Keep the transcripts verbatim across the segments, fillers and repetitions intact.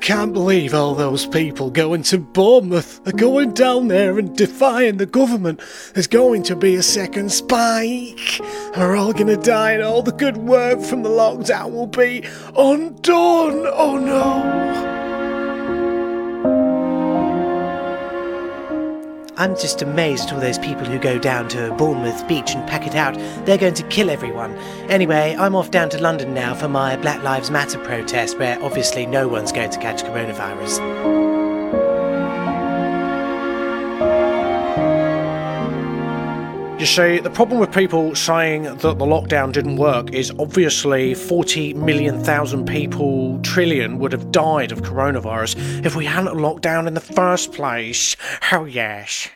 can't believe all those people going to Bournemouth are going down there and defying the government. There's going to be a second spike. And we're all going to die and all the good work from the lockdown will be undone. Oh no. I'm just amazed at all those people who go down to Bournemouth Beach and pack it out. They're going to kill everyone. Anyway, I'm off down to London now for my Black Lives Matter protest, where obviously no one's going to catch coronavirus. You see, the problem with people saying that the lockdown didn't work is obviously forty million thousand people, trillion, would have died of coronavirus if we hadn't locked down in the first place. Oh yes.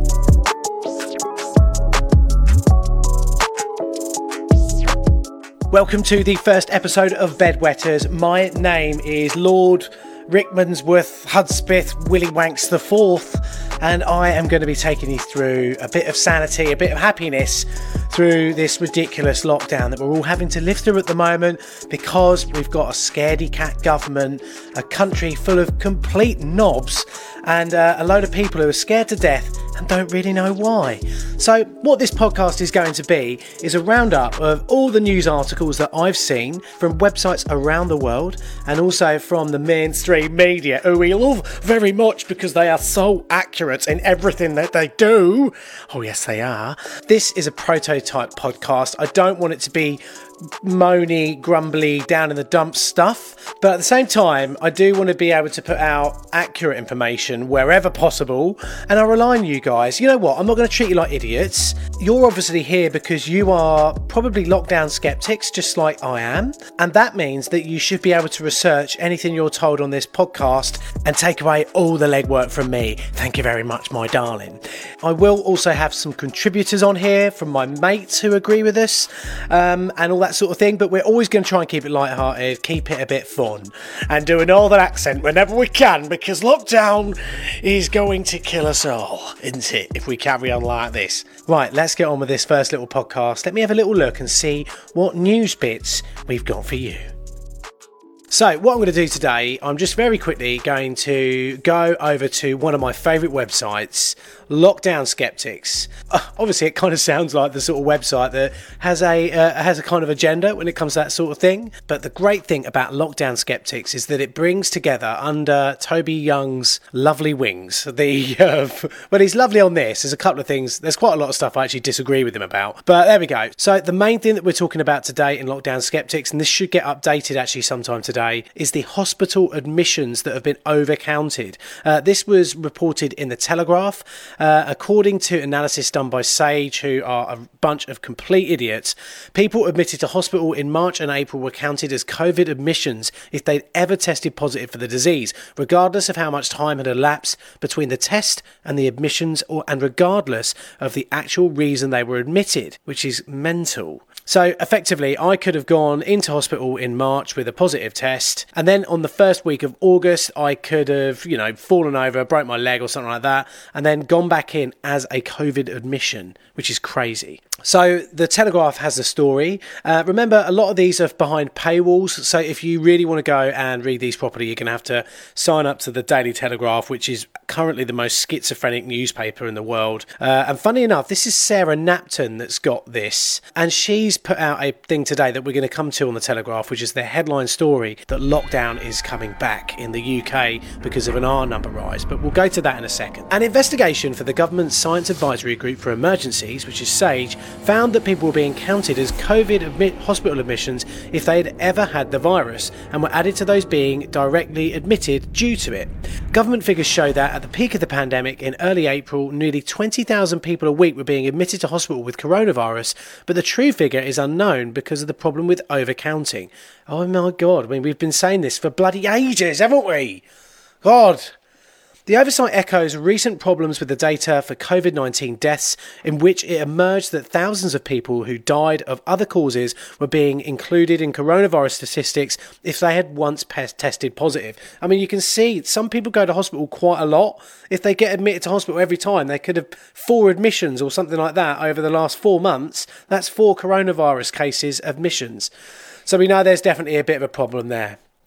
Welcome to the first episode of Bedwetters. My name is Lord Rickmansworth Hudspeth Willy Wanks the Fourth, and I am going to be taking you through a bit of sanity, a bit of happiness through this ridiculous lockdown that we're all having to live through at the moment because we've got a scaredy cat government, a country full of complete knobs, and uh, a load of people who are scared to death and don't really know why. So what this podcast is going to be is a roundup of all the news articles that I've seen from websites around the world and also from the mainstream media, who we love very much because they are so accurate in everything that they do. Oh yes, they are. This is a prototype podcast. I don't want it to be moany, grumbly, down in the dumps stuff, but at the same time I do want to be able to put out accurate information wherever possible, and I rely on you guys. You know what, I'm not going to treat you like idiots. You're obviously here because you are probably lockdown skeptics just like I am, and that means that you should be able to research anything you're told on this podcast and take away all the legwork from me. Thank you very much, my darling. I will also have some contributors on here from my mates who agree with us, um, and all that sort of thing, but we're always going to try and keep it light-hearted, keep it a bit fun, and do an northern accent whenever we can, because lockdown is going to kill us all, isn't it, if we carry on like this. Right, let's get on with this first little podcast. Let me have a little look and see what news bits we've got for you. So what I'm going to do today, I'm just very quickly going to go over to one of my favourite websites, Lockdown Skeptics. Uh, obviously, it kind of sounds like the sort of website that has a uh, has a kind of agenda when it comes to that sort of thing. But the great thing about Lockdown Skeptics is that it brings together under Toby Young's lovely wings. The uh, well, he's lovely on this. There's a couple of things. There's quite a lot of stuff I actually disagree with him about. But there we go. So the main thing that we're talking about today in Lockdown Skeptics, and this should get updated actually sometime today, is the hospital admissions that have been overcounted. Uh, this was reported in the Telegraph. Uh, according to analysis done by Sage, who are a bunch of complete idiots, people admitted to hospital in March and April were counted as COVID admissions if they'd ever tested positive for the disease, regardless of how much time had elapsed between the test and the admissions, or and regardless of the actual reason they were admitted, which is mental. So effectively, I could have gone into hospital in March with a positive test, and then on the first week of August, I could have, you know, fallen over, broke my leg or something like that, and then gone back in as a COVID admission, which is crazy. So the Telegraph has the story. Uh, remember, a lot of these are behind paywalls, so if you really want to go and read these properly, you're going to have to sign up to the Daily Telegraph, which is currently the most schizophrenic newspaper in the world. Uh, and funny enough, this is Sarah Napton that's got this, and she's put out a thing today that we're going to come to on the Telegraph, which is the headline story that lockdown is coming back in the U K because of an R number rise, but we'll go to that in a second. An investigation for the government's Science Advisory Group for Emergencies, which is SAGE, found that people were being counted as COVID admit hospital admissions if they had ever had the virus, and were added to those being directly admitted due to it. Government figures show that at the peak of the pandemic in early April, nearly twenty thousand people a week were being admitted to hospital with coronavirus, but the true figure is unknown because of the problem with overcounting. Oh my God, I mean, we've been saying this for bloody ages, haven't we? God. The oversight echoes recent problems with the data for COVID nineteen deaths, in which it emerged that thousands of people who died of other causes were being included in coronavirus statistics if they had once pe- tested positive. I mean, you can see some people go to hospital quite a lot. If they get admitted to hospital every time, they could have four admissions or something like that over the last four months. That's four coronavirus cases admissions. So we know there's definitely a bit of a problem there.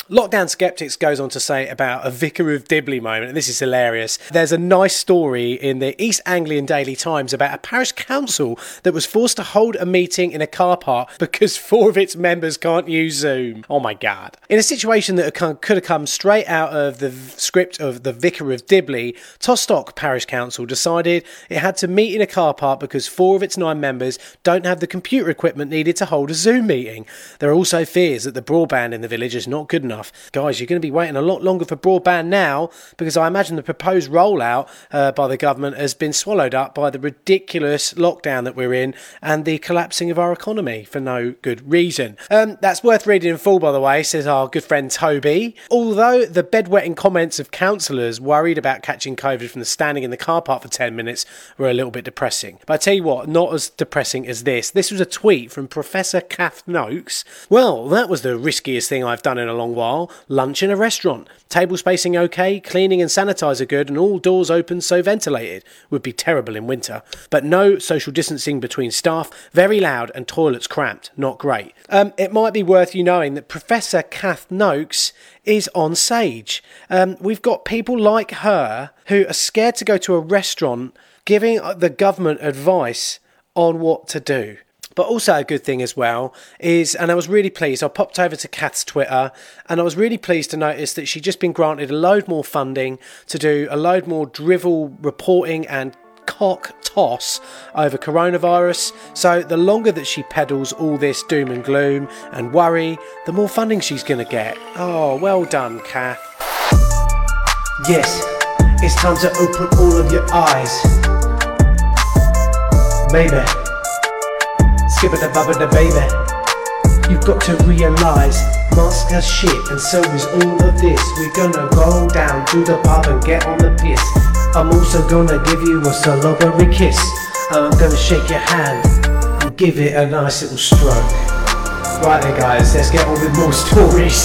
Lockdown Skeptics goes on to say about a Vicar of Dibley moment, and this is hilarious. There's a nice story in the East Anglian Daily Times about a parish council that was forced to hold a meeting in a car park because four of its members can't use Zoom. Oh my God. In a situation that could have come straight out of the script of the Vicar of Dibley, Tostock Parish Council decided it had to meet in a car park because four of its nine members don't have the computer equipment needed to hold a Zoom meeting. There are also fears that the broadband in the village is not good enough. Guys, you're going to be waiting a lot longer for broadband now, because I imagine the proposed rollout uh, by the government has been swallowed up by the ridiculous lockdown that we're in and the collapsing of our economy for no good reason. Um, that's worth reading in full, by the way, says our good friend Toby. Although the bedwetting comments of councillors worried about catching COVID from the standing in the car park for ten minutes were a little bit depressing. But I tell you what, not as depressing as this. This was a tweet from Professor Kath Noakes. Well, that was the riskiest thing I've done in a long while. Lunch in a restaurant. Table spacing okay, cleaning and sanitizer good, and all doors open so ventilated. Would be terrible in winter. But no social distancing between staff. Very loud and toilets cramped. Not great. Um, it might be worth you knowing that Professor Kath Noakes is on Sage. Um, we've got people like her who are scared to go to a restaurant giving the government advice on what to do. But also a good thing as well is, and I was really pleased, I popped over to Kath's Twitter and I was really pleased to notice that she'd just been granted a load more funding to do a load more drivel reporting and cock toss over coronavirus. So the longer that she peddles all this doom and gloom and worry, the more funding she's going to get. Oh, well done, Kath. Yes, it's time to open all of your eyes. Baby. Skip it, above it, baby. You've got to realise masks are shit, and so is all of this. We're gonna go down to the pub and get on the piss. I'm also gonna give you a celebratory kiss. I'm gonna shake your hand and give it a nice little stroke. Right then, guys, let's get on with more stories.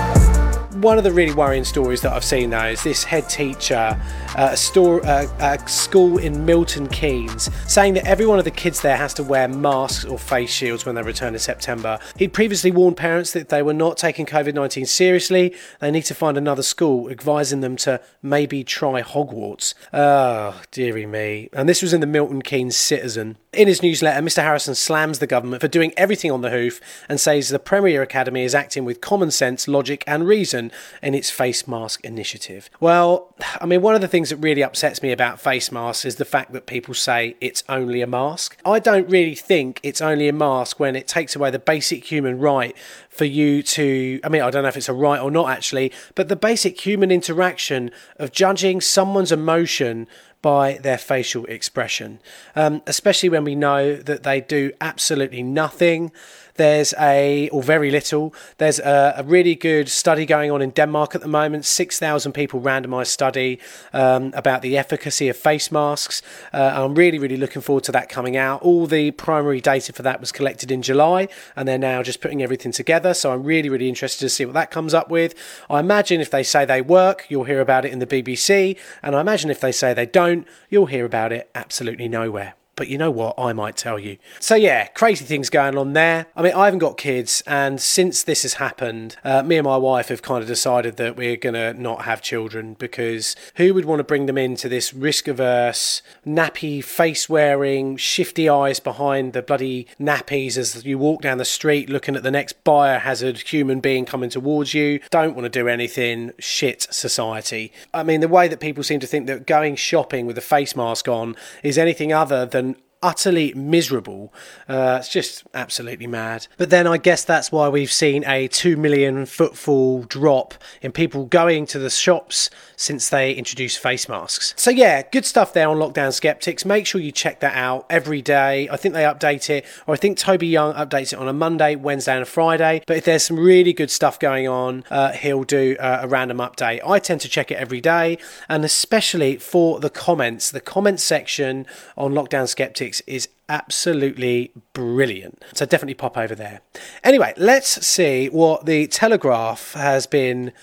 One of the really worrying stories that I've seen though is this head teacher at a, store, uh, a school in Milton Keynes saying that every one of the kids there has to wear masks or face shields when they return in September. He'd previously warned parents that if they were not taking COVID nineteen seriously, they need to find another school, advising them to maybe try Hogwarts. Oh, dearie me. And this was in the Milton Keynes Citizen. In his newsletter, Mister Harrison slams the government for doing everything on the hoof and says the Premier Academy is acting with common sense, logic and reason in its face mask initiative. Well, I mean, one of the things that really upsets me about face masks is the fact that people say it's only a mask. I don't really think it's only a mask when it takes away the basic human right for you to, I mean, I don't know if it's a right or not actually, but the basic human interaction of judging someone's emotion by their facial expression, um, especially when we know that they do absolutely nothing. There's a, or very little, there's a, a really good study going on in Denmark at the moment, six thousand people randomised study um, about the efficacy of face masks. Uh, I'm really, really looking forward to that coming out. All the primary data for that was collected in July, and they're now just putting everything together. So I'm really, really interested to see what that comes up with. I imagine if they say they work, you'll hear about it in the B B C. And I imagine if they say they don't, you'll hear about it absolutely nowhere. But you know what? I might tell you. So yeah, crazy things going on there. I mean, I haven't got kids, and since this has happened, uh, me and my wife have kind of decided that we're going to not have children, because who would want to bring them into this risk-averse, nappy, face-wearing, shifty eyes behind the bloody nappies as you walk down the street looking at the next biohazard human being coming towards you? Don't want to do anything. Shit society. I mean, the way that people seem to think that going shopping with a face mask on is anything other than utterly miserable. Uh, it's just absolutely mad. But then I guess that's why we've seen a two million footfall drop in people going to the shops since they introduced face masks. So yeah, good stuff there on Lockdown Skeptics. Make sure you check that out every day. I think they update it, or I think Toby Young updates it on a Monday, Wednesday and a Friday. But if there's some really good stuff going on, uh, he'll do uh, a random update. I tend to check it every day, and especially for the comments. The comments section on Lockdown Skeptics is absolutely brilliant. So definitely pop over there. Anyway, let's see what the Telegraph has been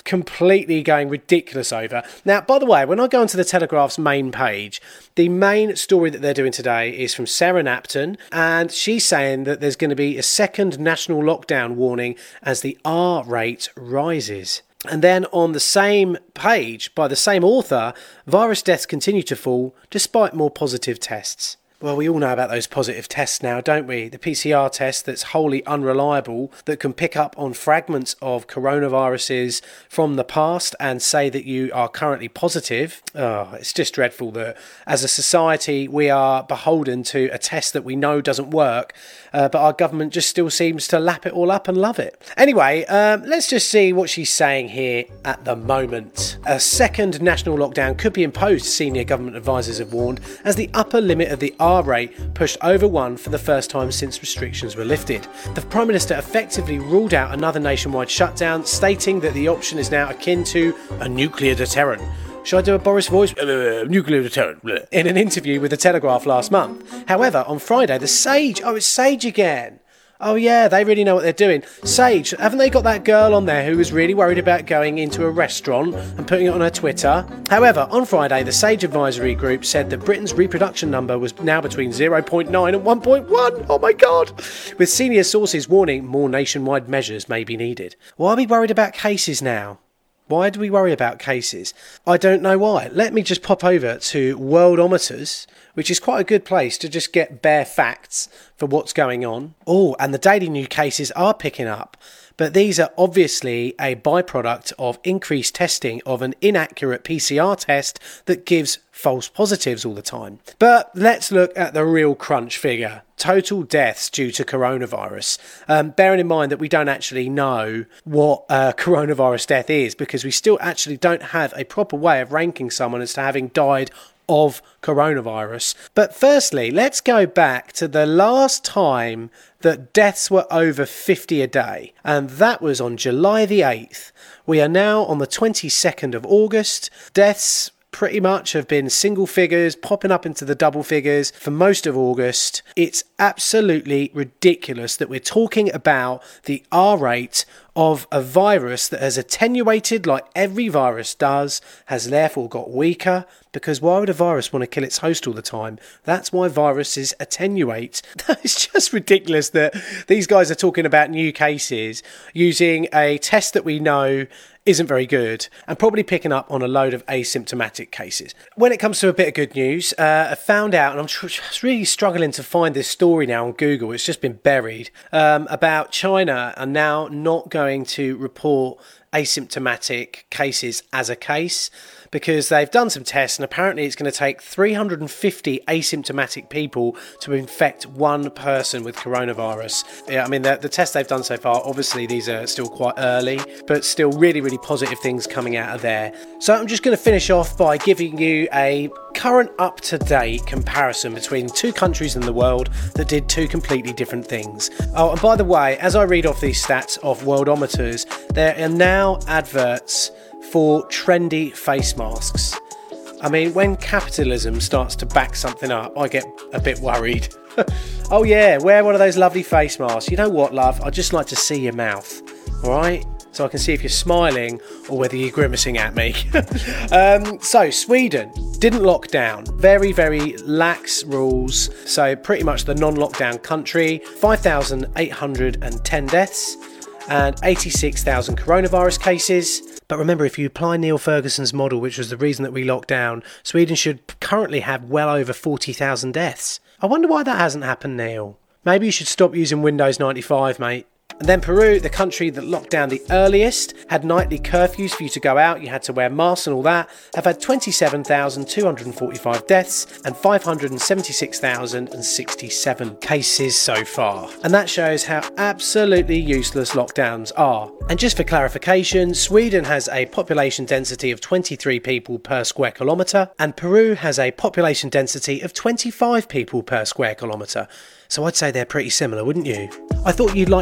completely going ridiculous over. Now, by the way, when I go onto the Telegraph's main page, the main story that they're doing today is from Sarah Napton, and she's saying that there's going to be a second national lockdown warning as the R rate rises. And then on the same page, by the same author, virus deaths continue to fall despite more positive tests. Well, we all know about those positive tests now, don't we? The P C R test that's wholly unreliable, that can pick up on fragments of coronaviruses from the past and say that you are currently positive. Oh, it's just dreadful that as a society we are beholden to a test that we know doesn't work, uh, but our government just still seems to lap it all up and love it. Anyway, um, let's just see what she's saying here at the moment. A second national lockdown could be imposed, senior government advisors have warned, as the upper limit of the R rate pushed over one for the first time since restrictions were lifted. The Prime Minister effectively ruled out another nationwide shutdown, stating that the option is now akin to a nuclear deterrent. Should I do a Boris voice? Uh, nuclear deterrent. Bleh. In an interview with the Telegraph last month. However, on Friday, the Sage, oh, it's Sage again. Oh yeah, they really know what they're doing. Sage, haven't they got that girl on there who was really worried about going into a restaurant and putting it on her Twitter? However, on Friday, the Sage Advisory Group said that Britain's reproduction number was now between zero point nine and one point one. Oh my God! With senior sources warning more nationwide measures may be needed. Why are we worried about cases now? Why do we worry about cases? I don't know why. Let me just pop over to Worldometers, which is quite a good place to just get bare facts for what's going on. Oh, and the daily new cases are picking up, but these are obviously a byproduct of increased testing of an inaccurate P C R test that gives false positives all the time. But let's look at the real crunch figure. Total deaths due to coronavirus. Um, bearing in mind that we don't actually know what uh, coronavirus death is, because we still actually don't have a proper way of ranking someone as to having died of coronavirus. But firstly, let's go back to the last time that deaths were over fifty a day, and that was on July the eighth. We are now on the twenty-second of August. Deaths pretty much have been single figures, popping up into the double figures for most of August. It's absolutely ridiculous that we're talking about the R rate of a virus that has attenuated like every virus does, has therefore got weaker, because why would a virus want to kill its host all the time? That's why viruses attenuate. It's just ridiculous that these guys are talking about new cases using a test that we know isn't very good and probably picking up on a load of asymptomatic cases. When it comes to a bit of good news, uh, I found out, and I'm tr- really struggling to find this story now on Google, it's just been buried, um, about China are now not going to report asymptomatic cases as a case, because they've done some tests and apparently it's going to take three hundred fifty asymptomatic people to infect one person with coronavirus. Yeah, I mean, the, the tests they've done so far, obviously these are still quite early, but still really, really positive things coming out of there. So I'm just going to finish off by giving you a current up-to-date comparison between two countries in the world that did two completely different things. Oh, and by the way, as I read off these stats of Worldometers, there are now adverts for trendy face masks. I mean, when capitalism starts to back something up, I get a bit worried. Oh yeah, wear one of those lovely face masks. You know what, love? I'd just like to see your mouth, alright? So I can see if you're smiling or whether you're grimacing at me. um, so, Sweden didn't lock down. Very, very lax rules. So, pretty much the non-lockdown country. five thousand eight hundred ten deaths and eighty-six thousand coronavirus cases. But remember, if you apply Neil Ferguson's model, which was the reason that we locked down, Sweden should currently have well over forty thousand deaths. I wonder why that hasn't happened, Neil. Maybe you should stop using Windows ninety-five, mate. And then Peru, the country that locked down the earliest, had nightly curfews for you to go out, you had to wear masks and all that, have had twenty-seven thousand two hundred forty-five deaths and five hundred seventy-six thousand sixty-seven cases so far. And that shows how absolutely useless lockdowns are. And just for clarification, Sweden has a population density of twenty-three people per square kilometre, and Peru has a population density of twenty-five people per square kilometre. So I'd say they're pretty similar, wouldn't you? I thought you'd like some data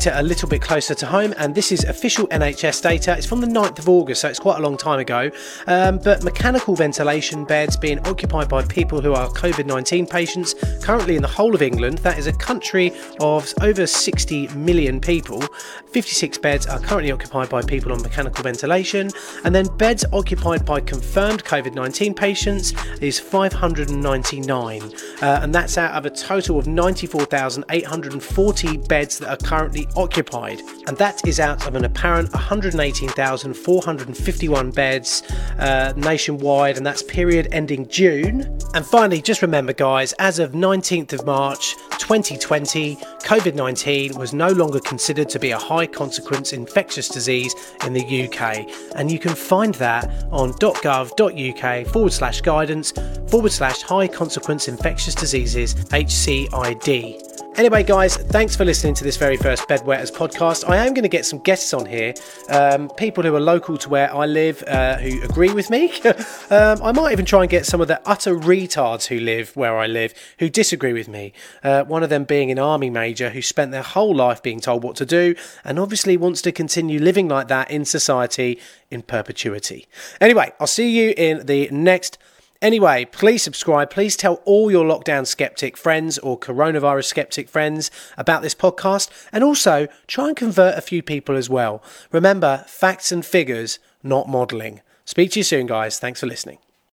data a little bit closer to home, and this is official N H S data. It's from the ninth of August, so it's quite a long time ago. Um, but mechanical ventilation beds being occupied by people who are COVID nineteen patients currently in the whole of England, that is a country of over sixty million people. fifty-six beds are currently occupied by people on mechanical ventilation, and then beds occupied by confirmed COVID nineteen patients is five hundred ninety-nine, uh, and that's out of a total of ninety-four thousand eight hundred forty beds that are currently occupied, and that is out of an apparent one hundred eighteen thousand four hundred fifty-one beds uh, nationwide, and that's period ending June. And finally, just remember guys, as of nineteenth of March twenty twenty, COVID nineteen was no longer considered to be a high consequence infectious disease in the U K, and you can find that on .gov.uk forward slash guidance forward slash high consequence infectious diseases H C I D. Anyway guys, thanks for listening to this very first Bedwetters podcast. I am going to get some guests on here, um, people who are local to where I live, uh, who agree with me. um, I might even try and get some of the utter retards who live where I live, who disagree with me. Uh, one of them being an army major who spent their whole life being told what to do, and obviously wants to continue living like that in society in perpetuity. Anyway, I'll see you in the next Anyway, please subscribe. Please tell all your lockdown skeptic friends or coronavirus skeptic friends about this podcast, and also try and convert a few people as well. Remember, facts and figures, not modelling. Speak to you soon, guys. Thanks for listening.